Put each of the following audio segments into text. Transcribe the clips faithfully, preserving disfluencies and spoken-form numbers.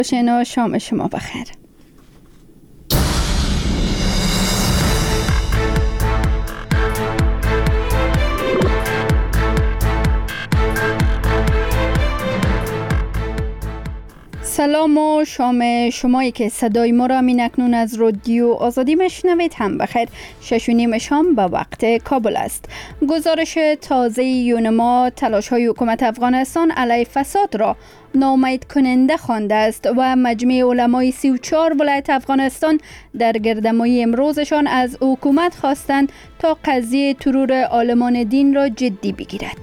شنا شام شما بخیر. سلام و شام شمایی که صدای ما را مینکنون از رادیو آزادی میشنوید هم بخیر. شش و نیم شام به وقت کابل است. گزارش تازه یونما تلاش های حکومت افغانستان علیه فساد را ناامید کننده خوانده است و مجمع علمای سی و چهار ولایت افغانستان در گردهمایی امروزشان از حکومت خواستند تا قضیه ترور عالمان دین را جدی بگیرد.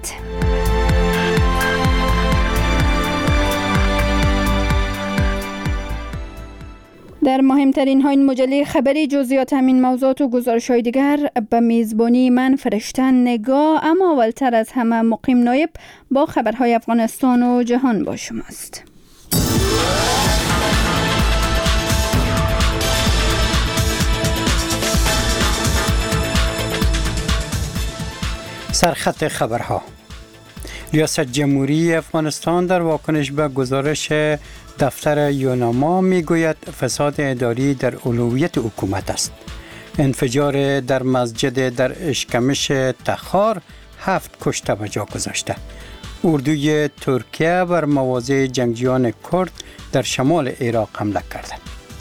در مهمترین های مجله خبری جزئیات همین موضوعات و گزارش های دیگر به میزبانی من فرشته نگاه. اما اولتر از همه مقیم نایب با خبرهای افغانستان و جهان با شماست. سرخط خبرها. ریاست جمهوری افغانستان در واکنش به گزارش دفتر یونما میگوید فساد اداری در اولویت حکومت است. انفجار در مسجد در اشکمش تخار هفت کشته به جا گذاشته. اردوی ترکیه بر مواضع جنگجویان کرد در شمال عراق حمله کرده.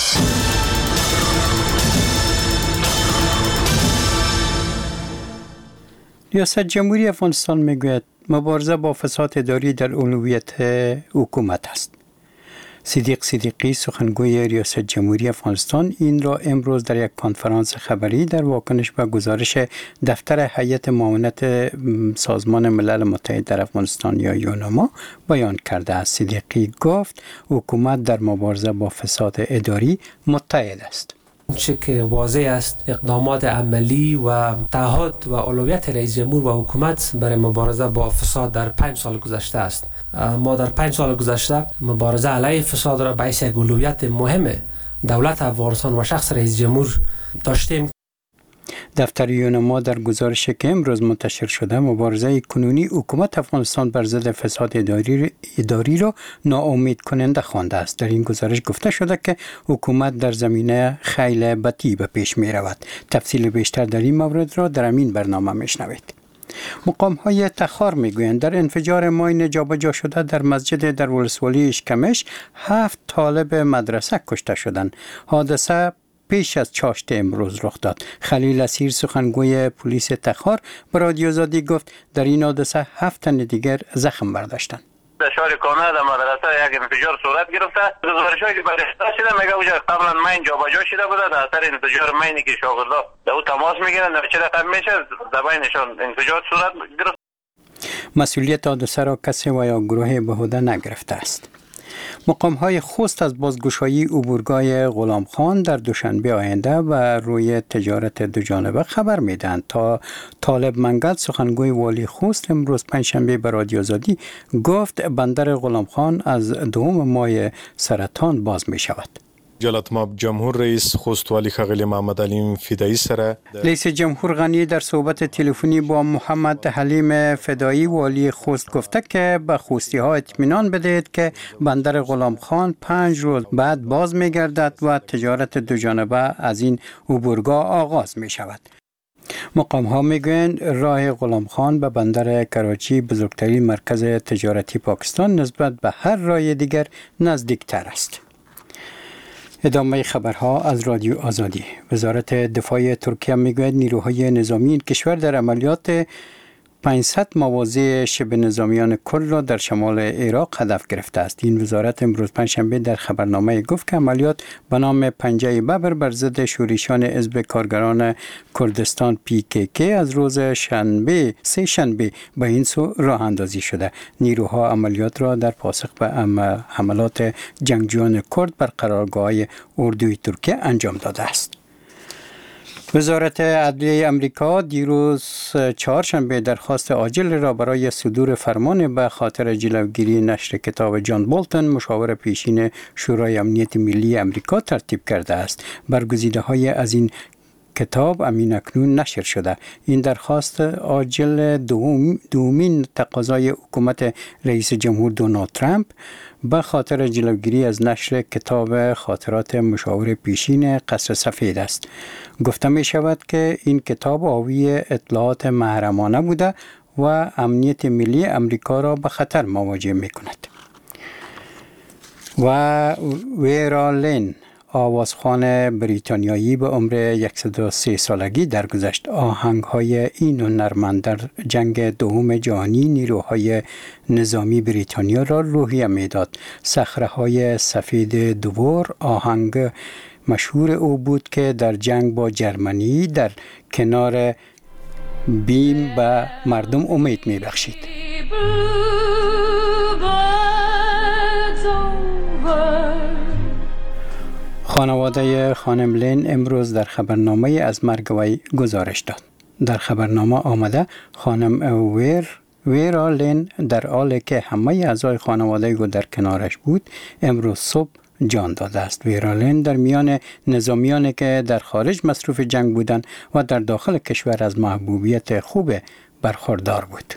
ریاست جمهوری افغانستان میگوید مبارزه با فساد اداری در اولویت حکومت است. صدیق صدیقی سخنگوی ریاست جمهوری افغانستان این را امروز در یک کنفرانس خبری در واکنش به گزارش دفتر هیئت معاونت سازمان ملل متحد در افغانستان یا یونما بیان کرده است. صدیقی گفت حکومت در مبارزه با فساد اداری متحد است. چه که واضح است اقدامات عملی و تعهد و اولویت رئیس جمهور و حکومت برای مبارزه با فساد در پنج سال گذشته است. ما در پنج سال گذشته مبارزه علیه فساد را باعث یک اولویت مهم دولت افغانستان و شخص رئیس جمهور داشتیم. دفتر یونما در گزارش که امروز منتشر شده مبارزه کنونی حکومت افغانستان بر ضد فساد اداری اداری را ناامید کننده خوانده است. در این گزارش گفته شده که حکومت در زمینه خیلی بطیء به پیش می رود. تفصیل بیشتر در این مورد را در همین برنامه میشنوید. مقام های تخار میگویند در انفجار ماین جابجا شده در مسجد در ولسوالی اشکمش هفت طالب مدرسه کشته شدند. حادثه پیش از چاشت امروز رخ داد. خلیل اسیر سخنگوی پلیس تخار به رادیو آزادی گفت در این حادثه هفت تن دیگر زخم برداشتند. در شهر کانه در مدرسه یک انفجار صورت گرفته. گزارش‌هایی که بررسی شده میگه اونجا قبلا ماین جابجا شده بوده. در اثر انفجار ماینی که شاگردا به او تماس میگیرن چه رقم میشه در بینشان انفجار صورت گرفت. مسئولیت حادثه را کسی و یا گروه به عهده نگرفته است. مقام های خوست از بازگشایی عبورگاه غلام خان در دوشنبه آینده و روی تجارت دو جانبه خبر میدهند. تا طالب منگل سخنگوی والی خوست امروز پنجشنبه به رادیو آزادی گفت بندر غلام خان از دوم ماه سرطان باز می شود. جلالتمآب جمهور رئیس خوست والی ښاغلی محمد علیم فدایی سره رئیس جمهور غنی در صحبت تلفنی با محمد حلیم فدایی والی خوست گفته که به خوستی ها اطمینان بدهید که بندر غلام خان پنج روز بعد باز می گردد و تجارت دو جانبه از این عبورگاه آغاز می شود. مقام ها می گویند راه غلام خان به بندر کراچی بزرگترین مرکز تجارتی پاکستان نسبت به هر راه دیگر نزدیکتر است. ادامه خبرها از رادیو آزادی. وزارت دفاع ترکیه میگوید نیروهای نظامی این کشور در عملیات پانصد مواضع شبه نظامیان کرد را در شمال عراق هدف گرفته است. این وزارت امروز پنجشنبه در خبرنامه گفت که عملیات به نام پنجه ببر بر ضد شورشیان حزب کارگران کردستان پی کی کی از روز شنبه سه شنبه به این سو راه اندازی شده. نیروها عملیات را در پاسخ به حملات جنگجویان کرد بر قرارگاه‌های اردوی ترکیه انجام داده است. وزارت عدلیه امریکا دیروز چهارشنبه درخواست عاجل را برای صدور فرمان به خاطر جلوگیری نشر کتاب جان بولتون مشاور پیشین شورای امنیت ملی امریکا ترتیب کرده است. برگزیده‌های از این کتاب امین اکنون نشر شده. این درخواست عاجل دوم دومین تقاضای حکومت رئیس جمهور دونالد ترامپ به خاطر جلوگیری از نشر کتاب خاطرات مشاور پیشین قصر سفید است. گفته می شود که این کتاب حاوی اطلاعات محرمانه بوده و امنیت ملی امریکا را به خطر مواجه می کند. و ویرا لین، آوازخوان بریتانیایی به عمر صد و سه سالگی درگذشت. آهنگ‌های این هنرمند در جنگ دوم جهانی نیروهای نظامی بریتانیا را روحیه می‌داد. صخره‌های سفید دوور آهنگ مشهور او بود که در جنگ با جرمنی در کنار بیم به مردم امید می‌بخشید. خانواده خانم لین امروز در خبرنامه از مرگ وی گزارش داد. در خبرنامه آمده خانم ویر ویرا لین در حالی که همه اعضای خانواده او در کنارش بود امروز صبح جان داده است. ویرا لین در میان نظامیانی که در خارج مصروف جنگ بودند و در داخل کشور از محبوبیت خوب برخوردار بود.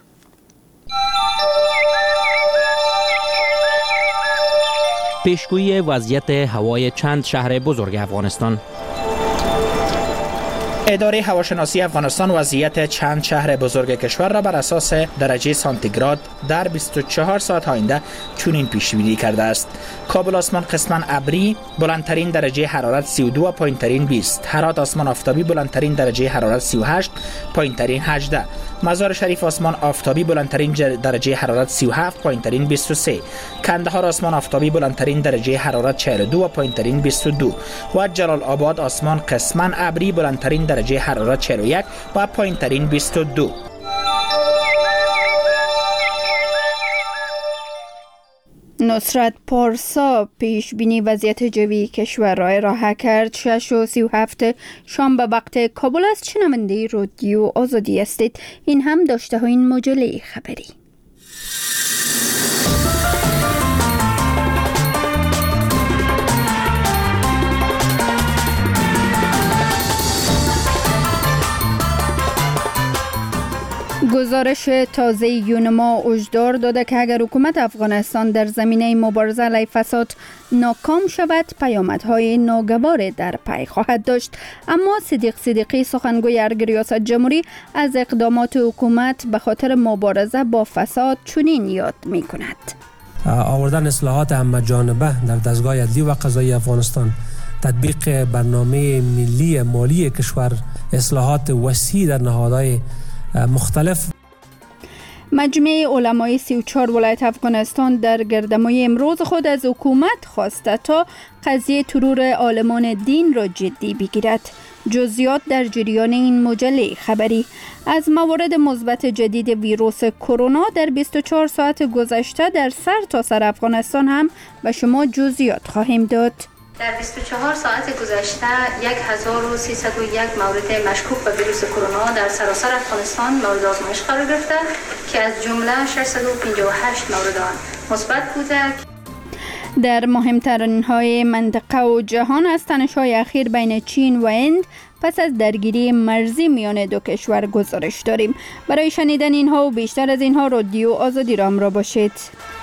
پیشگویی وضعیت هوای چند شهر بزرگ افغانستان. اداره هواشناسی افغانستان وضعیت چند شهر بزرگ کشور را بر اساس درجه سانتیگراد در بیست و چهار ساعت آینده چنین پیش بینی کرده است. کابل آسمان قسماً ابری، بلندترین درجه حرارت سی و دو و پایینترین بیست. هرات آسمان آفتابی، بلندترین درجه حرارت سی و هشت، پایینترین هجده. مزار شریف آسمان آفتابی، بلندترین درجه حرارت سی و هفت، پایینترین بیست و سه. کندهار آسمان آفتابی، بلندترین درجه حرارت چهل و دو و پایینترین بیست و دو. و جلال آباد آسمان قسماً ابری، بلندترین درجه حرارت چهل و یک و پایینترین بیست و دو. نصرت پارسا پیش بینی وضعیت جوی کشور را ارائه کرد. شش و سی و هفت شام به وقت کابل است. شنونده رادیو آزادی هستید. این هم داشته های این مجله خبری. گزارش تازه یونما هشدار داده که اگر حکومت افغانستان در زمینه مبارزه علیه فساد ناکام شود پیامدهای ناگوار در پی خواهد داشت. اما صدیق صدیقی سخنگوی ارگ ریاست جمهوری از اقدامات حکومت به خاطر مبارزه با فساد چنین یاد می کند. آوردن اصلاحات همه جانبه در دستگاه عدلی و قضایی افغانستان، تطبیق برنامه ملی مالی کشور، اصلاحات وسیع در نهادهای مختلف. مجمع علمای سی و چهار ولایت افغانستان در گردمای امروز خود از حکومت خواسته تا قضیه ترور عالمان دین را جدی بگیرد. جزئیات در جریان این مجله خبری. از موارد مثبت جدید ویروس کرونا در بیست و چهار ساعت گذشته در سر تا سر افغانستان هم به شما جزئیات خواهیم داد. در بیست و چهار ساعت گذشته هزار و سیصد و یک مورد مشکوک به ویروس کرونا در سراسر افغانستان مورد آزمایش قرار گرفته که از جمله ششصد و پنجاه و هشت مورد آن مثبت بوده. در مهمترین های منطقه و جهان از تنش‌های اخیر بین چین و هند پس از درگیری مرزی میان دو کشور گزارش داریم. برای شنیدن اینها و بیشتر از اینها رادیو آزادی را همراه باشید.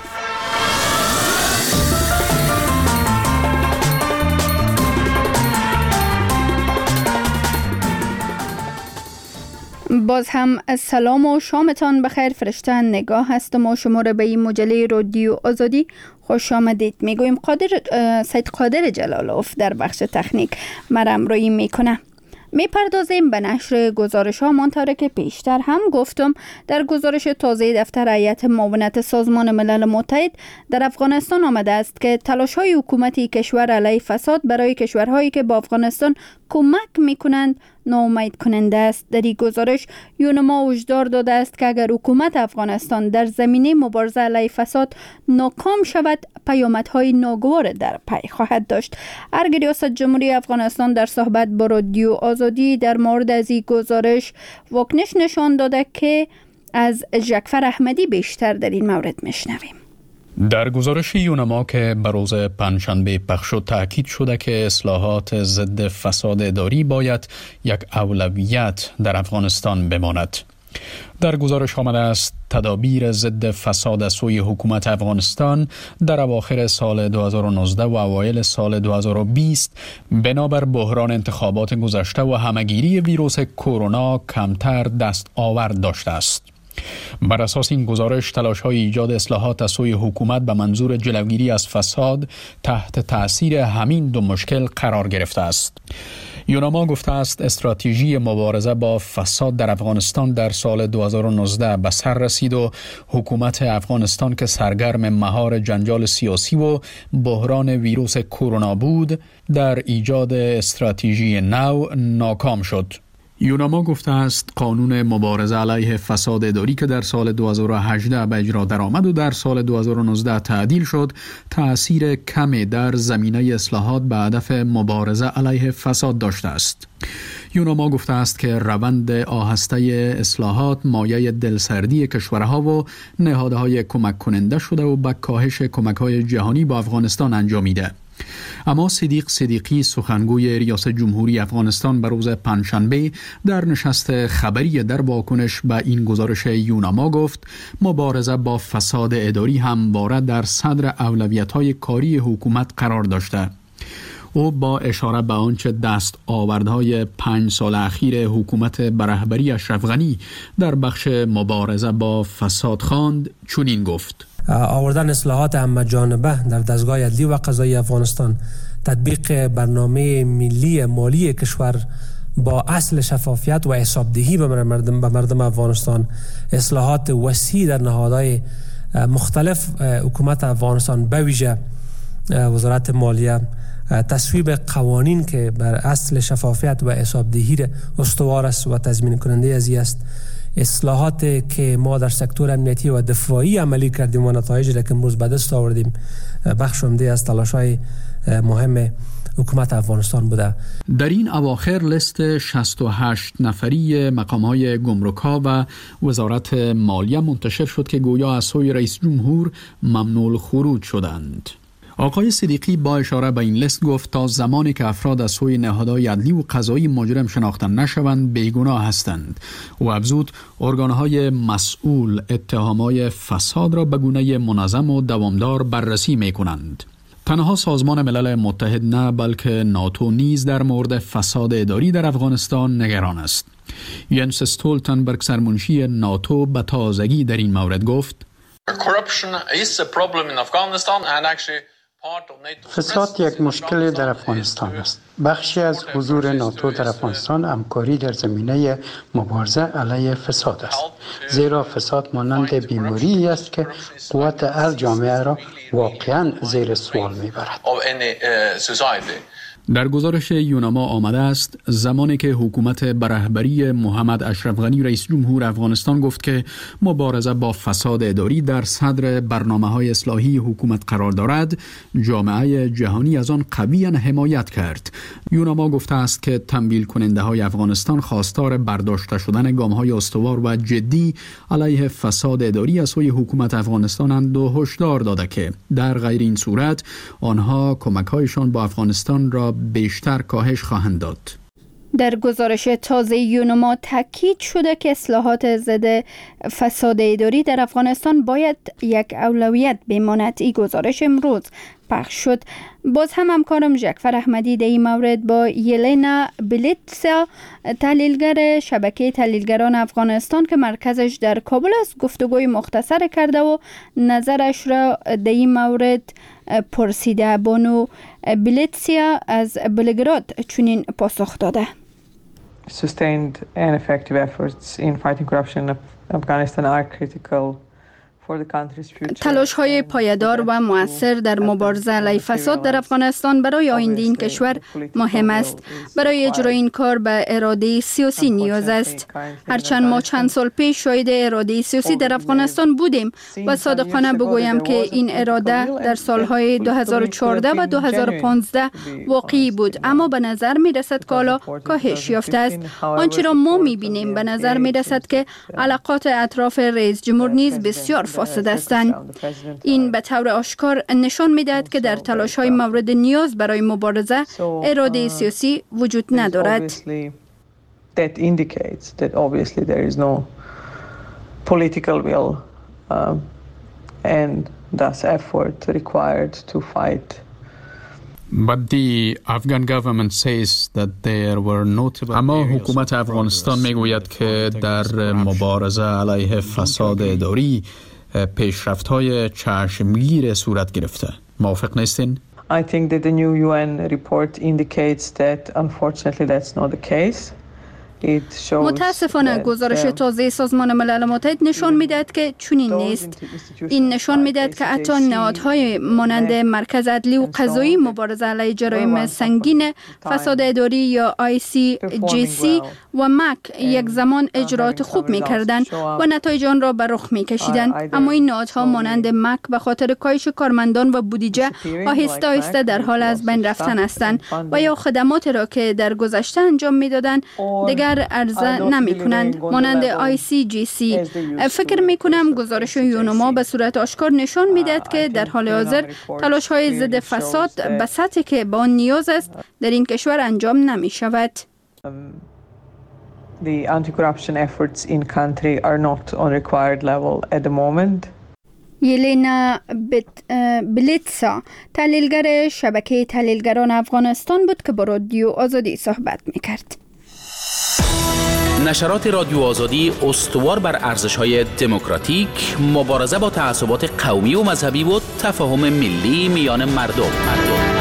باز هم سلام و شامتان بخیر. فرشته نگاه هستم و شما را به این مجله رادیو آزادی خوش آمدید میگویم. قادر سید قادر جلالوف در بخش تکنیک مرا همراهی میکنه. میپردازیم به نشر گزارش ها. منطقه که پیشتر هم گفتم در گزارش تازه دفتر هیئت معاونت سازمان ملل متحد در افغانستان آمده است که تلاش های حکومتی کشور علیه فساد برای کشورهایی که با افغانستان کمک میکنند ناامید کننده است. در این گزارش یونما هشدار داده است که اگر حکومت افغانستان در زمینه مبارزه علیه فساد ناکام شود پیامدهای ناگوار در پی خواهد داشت. ارگ ریاست جمهوری افغانستان در صحبت با رادیو آزادی در مورد از این گزارش واکنش نشان داده که از جعفر احمدی بیشتر در این مورد میشنویم. در گزارش یونما که به روز پنجشنبه پخش شد تاکید شده که اصلاحات ضد فساد اداری باید یک اولویت در افغانستان بماند. در گزارش آمده است تدابیر ضد فساد از سوی حکومت افغانستان در اواخر سال دو هزار و نوزده و اوایل سال دو هزار و بیست بنابر بحران انتخابات گذشته و همهگیری ویروس کرونا کمتر دست آورد داشته است. بر اساس این گزارش تلاش‌های ایجاد اصلاحات از سوی حکومت به منظور جلوگیری از فساد تحت تأثیر همین دو مشکل قرار گرفته است. یونما گفته است استراتژی مبارزه با فساد در افغانستان در سال دو هزار و نوزده به سر رسید و حکومت افغانستان که سرگرم مهار جنجال سیاسی و بحران ویروس کرونا بود در ایجاد استراتژی نو ناکام شد. یونما گفته است قانون مبارزه علیه فساد اداری که در سال دو هزار و هجده به اجرا درآمد و در سال دو هزار و نوزده تعدیل شد تأثیر کمی در زمینه اصلاحات به هدف مبارزه علیه فساد داشته است. یونما گفته است که روند آهسته اصلاحات مایه دلسردی کشورها و نهادهای کمک کننده شده و به کاهش کمک‌های جهانی با افغانستان انجامیده. اما صدیق صدیقی سخنگوی ریاست جمهوری افغانستان به روز پنجشنبه در نشست خبری در واکنش به این گزارش یونما گفت مبارزه با فساد اداری همواره در صدر اولویت‌های کاری حکومت قرار داشته. او با اشاره به آنچه دست آوردهای پنج سال اخیر حکومت به رهبری اشرف غنی در بخش مبارزه با فساد خواند چنین گفت: آوردن اصلاحات همه جانبه در دستگاه عدلی و قضایی افغانستان، تطبیق برنامه ملی مالی کشور با اصل شفافیت و حسابدهی به مردم به مردم افغانستان، اصلاحات وسیع در نهادهای مختلف حکومت افغانستان به ویژه وزارت مالیه، تصویب قوانین که بر اصل شفافیت و حسابدهی استوار است و تضمین کننده از است، اصلاحات که ما در سکتور امنیتی و دفاعی عملی کردیم و نتایج را که امروز به دست آوردیم بخش عمده از تلاش‌های مهم حکومت افغانستان بوده. در این اواخر لیست شصت و هشت نفری مقام‌های گمرک‌ها و وزارت مالیه منتشر شد که گویا از سوی رئیس جمهور ممنوع الخروج شدند. آقای صدیقی با اشاره به این لیست گفت تا زمانی که افراد از سوی نهادهای عدلی و قضایی مجرم شناخته نشوند بیگناه هستند. و افزود ارگانهای مسئول اتهامات فساد را به گونه منظم و دوامدار بررسی می کنند. تنها سازمان ملل متحد نه بلکه ناتو نیز در مورد فساد اداری در افغانستان نگران است. ینس استولتنبرگ سرمنشی ناتو به تازگی در این مورد گفت: فساد یک مشکل در افغانستان است. بخشی از حضور ناتو در افغانستان همکاری در زمینه مبارزه علیه فساد است. زیرا فساد مانند بیماری است که قوت هر جامعه را واقعا زیر سوال میبرد. در گزارش یونما آمده است زمانی که حکومت به رهبری محمد اشرف غنی رئیس جمهور افغانستان گفت که مبارزه با فساد اداری در صدر برنامه‌های اصلاحی حکومت قرار دارد، جامعه جهانی از آن قویاً حمایت کرد. یونما گفته است که تمویل کننده های افغانستان خواستار برداشته شدن گام‌های استوار و جدی علیه فساد اداری از سوی حکومت افغانستانند و هشدار داده که در غیر این صورت آنها کمک‌هایشان با افغانستان را بیشتر کاهش خواهند داد. در گزارش تازه یونما تاکید شده که اصلاحات ضد فساد اداری در افغانستان باید یک اولویت بماند. این گزارش امروز پخش شد. باز هم همکارم جعفر احمدی در این مورد با یلینا بلیتسا، تحلیلگر شبکه تحلیلگران افغانستان که مرکزش در کابل است، گفتگوی مختصر کرده و نظرش را در این مورد پرسیده. بانو بلیتسیا از بلگراد چنین پاسخ داده: Sustained and effective efforts in fighting corruption in Afghanistan are critical. تلاش های پایدار و مؤثر در مبارزه علیه فساد در افغانستان برای آینده این کشور مهم است. برای اجرای این کار به اراده سیاسی نیاز است. هرچند ما چند سال پیش شاهد اراده سیاسی در افغانستان بودیم و صادقانه بگویم که این اراده در سالهای دو هزار و چهارده و دو هزار و پانزده واقعی بود، اما به نظر می رسد که حالا کاهش یافته است. آنچه را ما می بینیم به نظر می رسد که علاقات اطراف رئیس جمهور نیز بسیار فاسد هستند. این به طور آشکار نشان می‌دهد که در تلاش‌های مورد نیاز برای مبارزه اراده سیاسی وجود ندارد. That indicates that obviously there is no political will um, and thus effort required to fight. But the Afghan government says that there were notable. اما حکومت افغانستان میگوید که در مبارزه علیه فساد اداری پیشرفت‌های چشمگیر صورت گرفته. موافق نیستین؟ I think that the new U N report indicates that unfortunately that's not the case. متاسفانه گزارش تازه سازمان ملل متحد نشان می‌دهد که چنین نیست. این نشان می‌دهد که حتی نهادهای مانند مرکز عدلی و قضایی مبارزه علیه جرایم سنگین فساد اداری یا آی سی جی سی و مک یک زمان اجرات خوب می‌کردند و نتایج آن را به رخ می‌کشیدند، اما این نهادها مانند مک به خاطر کاهش کارمندان و بودجه آهسته آهسته در حال از بین رفتن هستند و یا خدماتی را که در گذشته انجام می‌دادند دیگر عرضه نمی کنند، مانند آی سی جی سی. فکر می کنم گزارش یونما به صورت آشکار نشان می دهد که در حال حاضر تلاش های ضد فساد به سطحی که با آن نیاز است در این کشور انجام نمی شود. The anti-corruption efforts in country are not on required level at the moment. یلینا بلیتسا تحلیلگر شبکه تحلیلگران افغانستان بود که با رادیو آزادی صحبت می کرد. نشرات رادیو آزادی استوار بر ارزش‌های دموکراتیک، مبارزه با تعصبات قومی و مذهبی و تفاهم ملی میان مردم. مردم.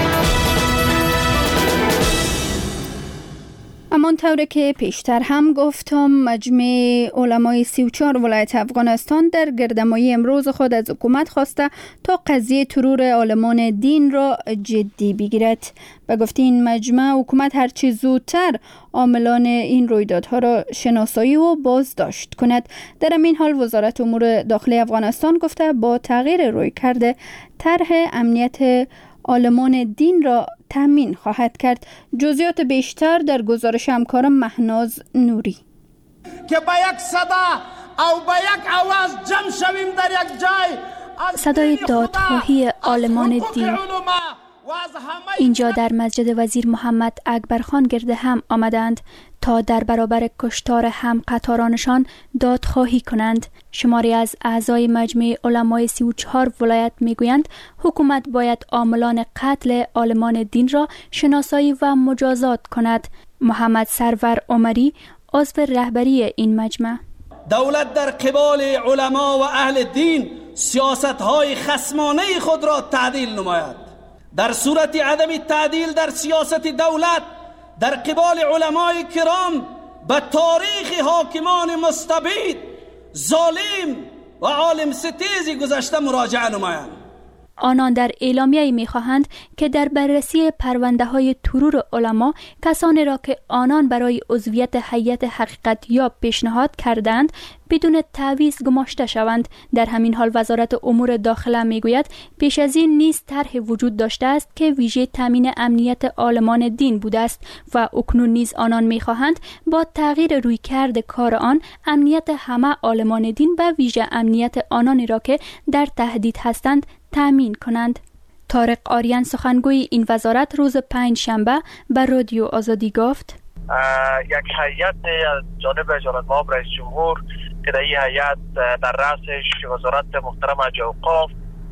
همانطور که پیشتر هم گفتم، مجمع علمای سی و چهار ولایت افغانستان در گردهمایی امروز خود از حکومت خواسته تا قضیه ترور عالمان دین را جدی بگیرد. به گفته این مجمع، حکومت هرچی زودتر عاملان این رویدادها را شناسایی و بازداشت کند. در این حال وزارت امور داخلی افغانستان گفته با تغییر رویکرد طرح امنیت عالمان دین را تامین خواهد کرد. جزئیات بیشتر در گزارش همکارم مهناز نوری. که با یک صدا او با یک آواز جمع شویم در یک جای، صدای دادخواهی عالمان دین اینجا در مسجد وزیر محمد اکبرخان گرده هم آمدند تا در برابر کشتار هم قطارانشان دادخواهی کنند. شماری از اعضای مجمع علمای سی و چهار ولایت میگویند حکومت باید عاملان قتل عالمان دین را شناسایی و مجازات کند. محمد سرور عمری عضو رهبری این مجمع: دولت در قبال علما و اهل دین سیاست‌های خصمانه خود را تعدیل نماید. در صورت عدم تعدیل در سیاست دولت در قبال علمای کرام به تاریخ حاکمان مستبد، ظالم و عالم ستیزی گذشته مراجعه نمایند. آنان در اعلامیه می‌خواهند که در بررسی پرونده های ترور علما کسانی را که آنان برای عضویت هیئت حقیقت یاب پیشنهاد کردند بدون تعویض گماشته شوند. در همین حال وزارت امور داخله میگوید پیش از این نیز طرح وجود داشته است که ویژه تامین امنیت عالمان دین بوده است و اکنون نیز آنان میخواهند با تغییر رویکرد کار آن امنیت همه عالمان دین و ویژه امنیت آنانی را که در تهدید هستند تامین کنند. طارق آریان سخنگوی این وزارت روز پنج شنبه به رادیو آزادی گفت: یک هیئت از جانب جناب معاون رئیس جمهور که در این هیئت در رأسش وزارت محترم حاج اوقاف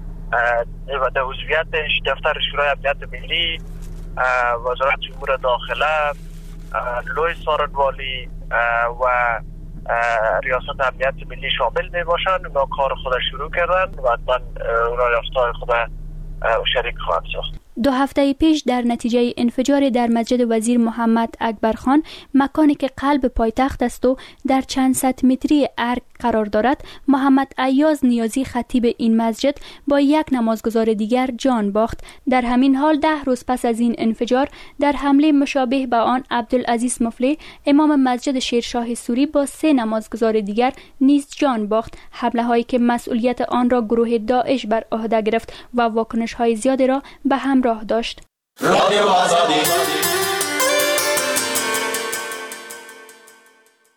و در عضویتش دفتر شورای امنیت ملی، وزارت امور داخله، لوی سارنوالی و ریاست امنیت ملی شامل می باشند. اونا کار خود شروع کردن و من اونا یافته‌های خود شریک خواهم ساخت. دو هفته پیش در نتیجه انفجار در مسجد وزیر محمد اکبرخان، مکانی که قلب پایتخت است و در چند صد متری ارگ قرار دارد، محمد ایاز نیازی خطیب این مسجد با یک نمازگزار دیگر جان باخت. در همین حال ده روز پس از این انفجار در حمله مشابه به آن عبدالعزیز مفلی امام مسجد شیرشاه سوری با سه نمازگزار دیگر نیز جان باخت. حمله هایی که مسئولیت آن را گروه داعش بر عهده گرفت و واکنش های زیادی را به هم راه داشت. رادیو آزادی.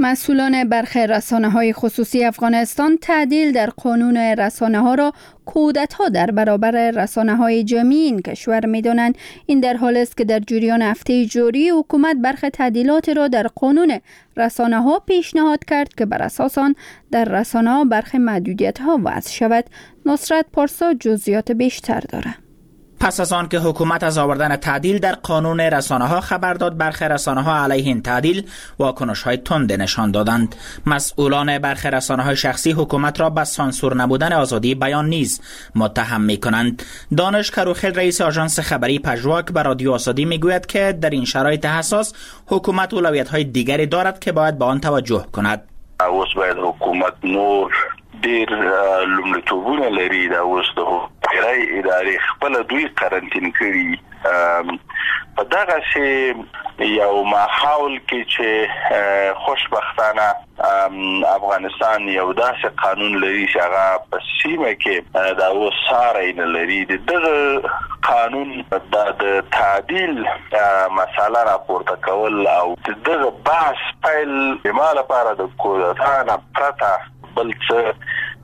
مسئولان برخی رسانه‌های خصوصی افغانستان تعدیل در قانون رسانه‌ها را کودتا در برابر رسانه‌های جمعی این کشور می‌دانند. این در حالی است که در جریان هفته جاری حکومت برخی تعدیلات را در قانون رسانه‌ها پیشنهاد کرد که بر اساس آن در رسانه‌ها برخی محدودیت‌ها وضع شود. نصرت پارسا جزئیات بیشتر دارد. پس از آن که حکومت از آوردن تعدیل در قانون رسانه‌ها خبر داد، برخی رسانه‌ها علیه این تعدیل واکنش‌های تند نشان دادند. مسئولان برخی رسانه‌های شخصی حکومت را به سانسور نبودن آزادی بیان نیز متهم می‌کنند. دانش کروخیل رئیس آژانس خبری پژواک به رادیو آزادی می‌گوید که در این شرایط حساس حکومت اولویت‌های دیگری دارد که باید به آن توجه کند. اوس باید حکومت نور ډیر لومړیتوبونه لري دا اوس د هرای ادارې خپل دوی قرنټین کړي په دغه سي یو ماحول کې چې خوشبختانه افغانستان یو داسې قانون لري چې هغه په سیمه کې دا اوس ساري نه لري. دغه قانون د تعدیل مساله راپورته کول او دغه بحث پیل به لپاره د کودتا نه پرته بلکه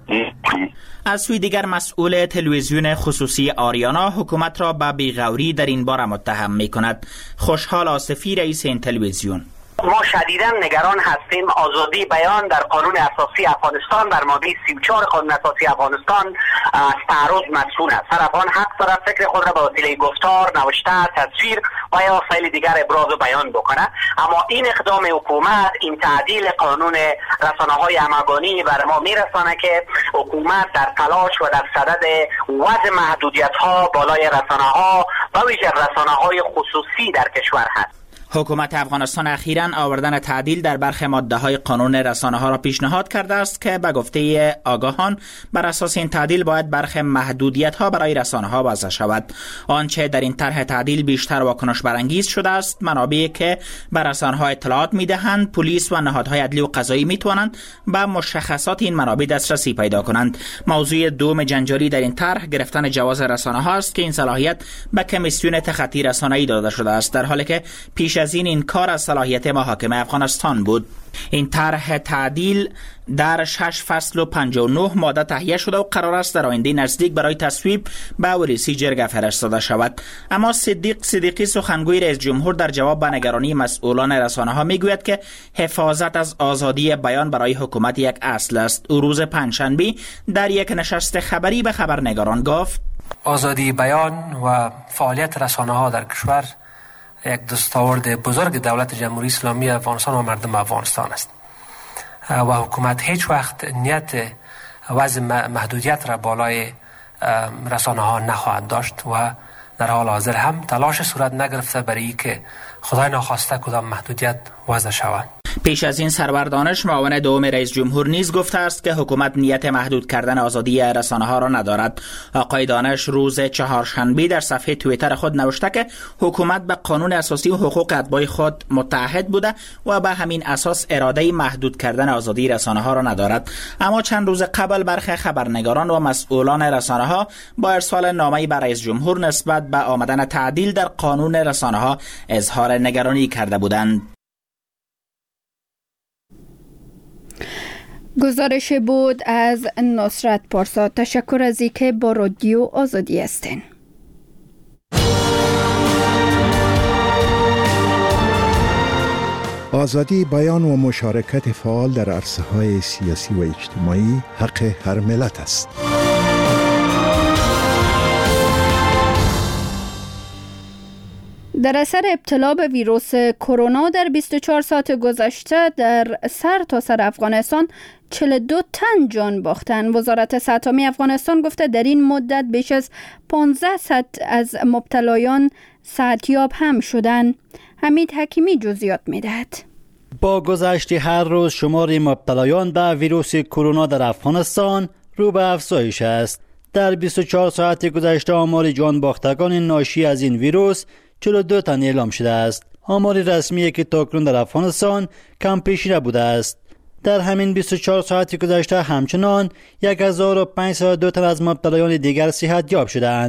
از سوی دیگر مسئول تلویزیون خصوصی آریانا حکومت را به بیغوری در این باره متهم می کند. خوشحال آصفی رئیس این تلویزیون: ما شدیداً نگران هستیم. آزادی بیان در قانون اساسی افغانستان در ماده سی و چهار قانون اساسی افغانستان از تعرض مسئول است. هر افغان حق دارد فکر خود را به وسیله گفتار، نوشته، تصویر و یا وسایل دیگر ابراز و بیان بکنه. اما این اقدام حکومت، این تعدیل قانون رسانه‌های همگانی بر ما میرسانه که حکومت در تلاش و در صدد وضع محدودیت‌ها بالای رسانه‌ها و ویژه رسانه‌های خصوصی در کشور هست. حکومت افغانستان اخیراً آوردن تعدیل در برخی ماده‌های قانون رسانه‌ها را پیشنهاد کرده است که به گفته آگاهان بر اساس این تعدیل باید برخی محدودیت‌ها برای رسانه‌ها وضع شود. آنچه در این طرح تعدیل بیشتر واکنش برانگیز شده است، منابعی که بر رسانه‌ها اطلاعات می‌دهند، پلیس و نهادهای عدلی و قضایی می‌توانند به مشخصات این منابع دسترسی پیدا کنند. موضوع دوم جنجالی در این طرح گرفتن جواز رسانه‌ها است که این صلاحیت به کمیسیون تخطی رسانه‌ای داده شده است، در حالی که پیش از این این کار از صلاحیت محاکم افغانستان بود. این طرح تعدیل در شش فصل و پنجاه و نه ماده تهیه شده و قرار است در آینده نزدیک برای تصویب به ورسی جرگه فرستاده شود. اما صدیق صدیقی سخنگوی رئیس جمهور در جواب به نگرانی مسئولان رسانه‌ها میگوید که حفاظت از آزادی بیان برای حکومت یک اصل است. او روز پنجشنبه در یک نشست خبری به خبرنگاران گفت: آزادی بیان و فعالیت رسانه‌ها در کشور یک دستاورد بزرگ دولت جمهوری اسلامی افغانستان و مردم افغانستان است و حکومت هیچ وقت نیت وضع محدودیت را بالای رسانه ها نخواهد داشت و در حال حاضر هم تلاش صورت نگرفته برای که خدای ناخواسته کدام محدودیت وضع شود. پیش از این سرور دانش معاون دوم رئیس جمهور نیز گفته است که حکومت نیت محدود کردن آزادی رسانه‌ها را ندارد. آقای دانش روز چهارشنبه در صفحه توییتر خود نوشته که حکومت به قانون اساسی و حقوق اتباع خود متعهد بوده و به همین اساس اراده محدود کردن آزادی رسانه‌ها را ندارد. اما چند روز قبل برخی خبرنگاران و مسئولان رسانه‌ها با ارسال نامه‌ای به رئیس جمهور نسبت به آمدن تعدیل در قانون رسانه‌ها اظهار نگرانی کرده بودند. گزارش بود از نصرت پارسا. تشکر از اینکه با رادیو آزادی هستین. آزادی بیان و مشارکت فعال در عرصه‌های سیاسی و اجتماعی حق هر ملت است. در اثر ابتلا به ویروس کرونا در بیست و چهار ساعت گذشته در سر تا سر افغانستان چهل و دو تن جان باختند. وزارت صحت عامه افغانستان گفته در این مدت بیش از پانزده از مبتلایان صحتیاب هم شدند. حمید حکیمی جزئیات می‌دهد. با گذشت هر روز شمار مبتلایان به ویروس کرونا در افغانستان رو به افزایش است. در بیست و چهار ساعت گذشته آمار جان باختگان ناشی از این ویروس چهل و دو تن اعلام شده است. آمار رسمی که تاکنون در افغانستان کم پیشی نبوده است. در همین بیست و چهار ساعت گذشته همچنان یک هزار و پانصد و دو تن از مبتلایان دیگر صحتیاب شدند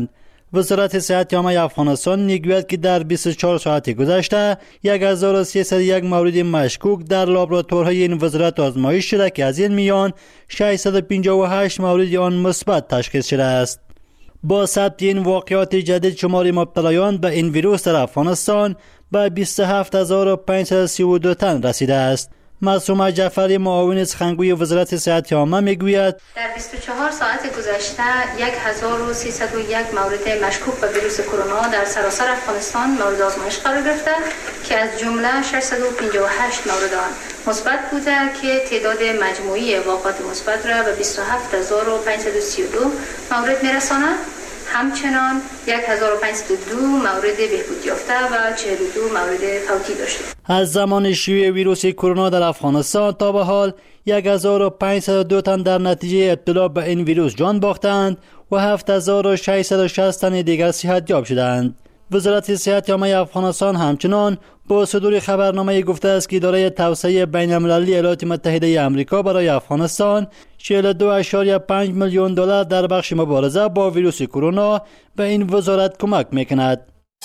وزارت صحت عامه افغانستان میگوید که در بیست و چهار ساعت گذشته یک هزار و سیصد و یک مورد مشکوک در لابراتوارهای این وزارت آزمایش شده که از این میان ششصد و پنجاه و هشت مورد آن مثبت تشخیص شده است. با ثبت این واقعات جدید شمار مبتلایان به این ویروس در افغانستان به بیست و هفت هزار و پانصد و سی و دو تن رسیده است. معصومه جعفری معاون سخنگوی وزارت صحت عامه میگوید در بیست و چهار ساعت گذشته هزار و سیصد و یک مورد مشکوک به ویروس کرونا در سراسر افغانستان مورد آزمایش قرار گرفته که از جمله ششصد و پنجاه و هشت مورد آن مثبت بوده که تعداد مجموعی واقعات مثبت را به بیست و هفت هزار و پانصد و سی و دو مورد میرساند. همچنان هزار و پانصد و دو مورد بهبود یافته و چهل و دو مورد فوتی داشته. از زمان شیوع ویروس کرونا در افغانستان تا به حال هزار و پانصد و دو تن در نتیجه ابتلا به این ویروس جان باختند و هفت هزار و ششصد و شصت تن دیگر صحتیاب شدند. وزارت صحت عامه افغانستان همچنان با صدور خبرنامه گفته است که اداره توسعه بین المللی ایالات متحده آمریکا برای افغانستان چهل و دو اشاریه پنج میلیون دلار در بخش مبارزه با ویروس کرونا به این وزارت کمک میکند.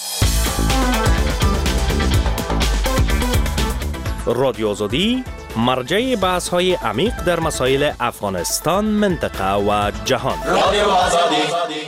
رادیو آزادی مرجع بحث های عمیق در مسائل افغانستان، منطقه و جهان. رادیو آزادی.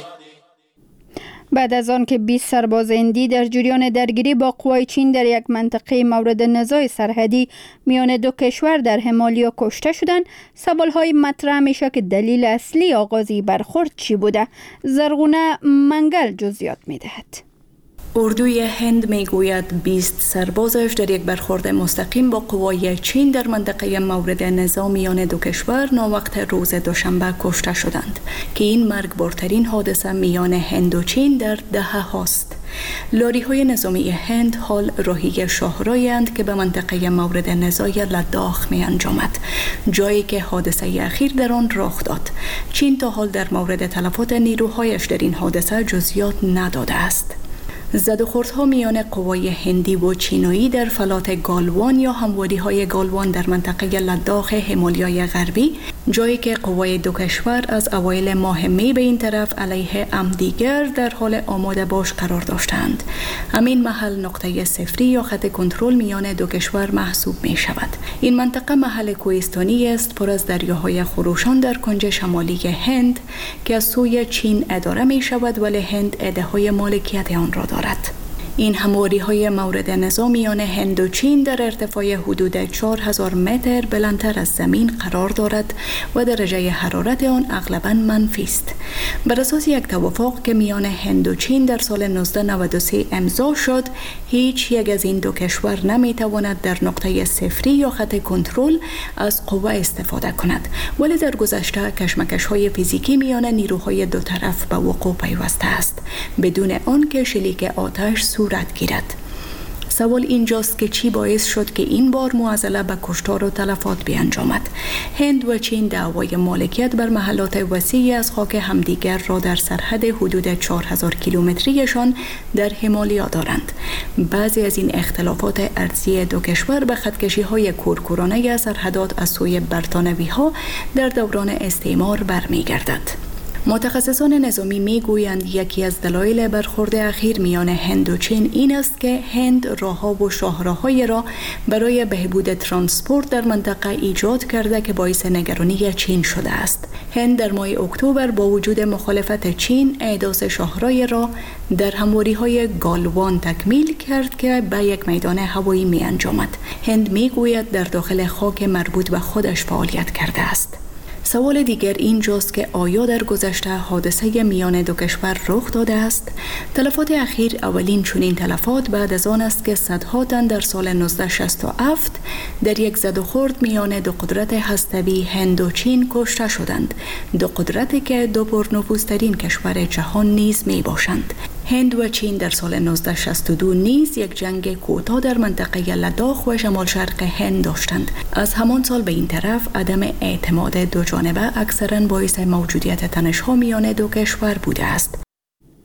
بعد از آن که بیست سرباز هندی در جریان درگیری با قوای چین در یک منطقه مورد نزاع سرحدی میان دو کشور در همالیا کشته شدند، سوال‌های مطرح میشه که دلیل اصلی آغازی برخورد چی بوده؟ زرغونه منگل جزئیات میدهد. اردوی هند میگوید بیست سربازش در یک برخورد مستقیم با قوای چین در منطقه مورد نزاع میان دو کشور ناوقت روز دوشنبه کشته شدند که این مرگبارترین حادثه میان هند و چین در دهه هاست. لاری های نظامی هند حال راهی شاهرایند که به منطقه مورد نزاع لداخ می انجامد، جایی که حادثه اخیر در آن رخ داد. چین تا حال در مورد تلفات نیروهایش در این حادثه جزئیات نداده است. زد و خوردها میان قوای هندی و چینایی در فلات گالوان یا همواری‌های گالوان در منطقه لداخ همالیای غربی، جایی که قوای دو کشور از اوایل ماه می به این طرف علیه همدیگر در حال آماده باش قرار داشتند. همین محل نقطه صفری یا خط کنترل میان دو کشور محسوب می شود. این منطقه محل کوهستانی است پر از دریاهای خروشان در کنج شمالی هند که از سوی چین اداره می شود، ولی هند ادعای مالکیت آن را دارد. این همواری‌های مورد نزاع میان هند و چین در ارتفاع حدود چهار هزار متر بلندتر از زمین قرار دارد و درجه حرارت آن اغلباً منفی است. بر اساس یک توافق که میان هند و چین در سال نوزده نود و سه امضا شد، هیچ یک از این دو کشور نمیتواند در نقطه صفری یا خط کنترل از قوه استفاده کند، ولی در گذشته کشمکش‌های فیزیکی میان نیروهای دو طرف به وقوع پیوسته است بدون آنکه شلیک آتش صورت گیرد. سوال اینجاست که چی باعث شد که این بار معضله به کشتار و تلفات بیانجامد؟ هند و چین دعوای مالکیت بر محلات وسیعی از خاک همدیگر را در سرحد حدود چهار هزار کیلومتریشان در همالیا دارند. بعضی از این اختلافات ارضی دو کشور به خطکشی‌های کورکورانه سرحدات از سوی برتانوی‌ها در دوران استعمار برمیگردد. متخصصان نظامی میگویند یکی از دلایل برخورد اخیر میان هند و چین این است که هند راه‌ها و شاهراه‌های را برای بهبود ترانسپورت در منطقه ایجاد کرده که باعث نگرانی چین شده است. هند در ماه اکتبر با وجود مخالفت چین احداث شاهراه را در همواری‌های گالوان تکمیل کرد که به یک میدان هوایی می‌انجامد. هند میگوید در داخل خاک مربوط به خودش فعالیت کرده است. سوال دیگر اینجاست که آیا در گذشته حادثه میان دو کشور رخ داده است؟ تلفات اخیر اولین چنین تلفات بعد از آن است که صدها تن در سال نوزده شصت و هفت در یک زد و خورد میان دو قدرت هسته‌ای هند و چین کشته شدند، دو قدرتی که دو پرنفوذترین کشور جهان نیز می باشند. هند و چین در سال نوزده شصت و دو نیز یک جنگ کوتاه در منطقه لداخ و شمال شرق هند داشتند. از همان سال به این طرف عدم اعتماد دو جانبه اکثراً باعث موجودیت تنش‌ها میان دو کشور بوده است.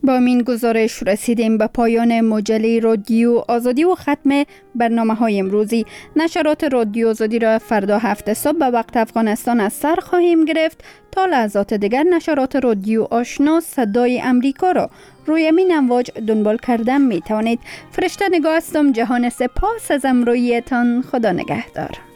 با این گزارش رسیدیم به پایان مجله رادیو آزادی و ختم برنامه های امروزی. نشرات رادیو آزادی را فردا هفت صبح به وقت افغانستان از سر خواهیم گرفت. تا لحظات دیگر نشرات رادیو آشنا صدای امریکا را روی همین امواج دنبال کردن می توانید. فرشته نگاه هستم. جهان سپاس از امرویتان. خدا نگهدار.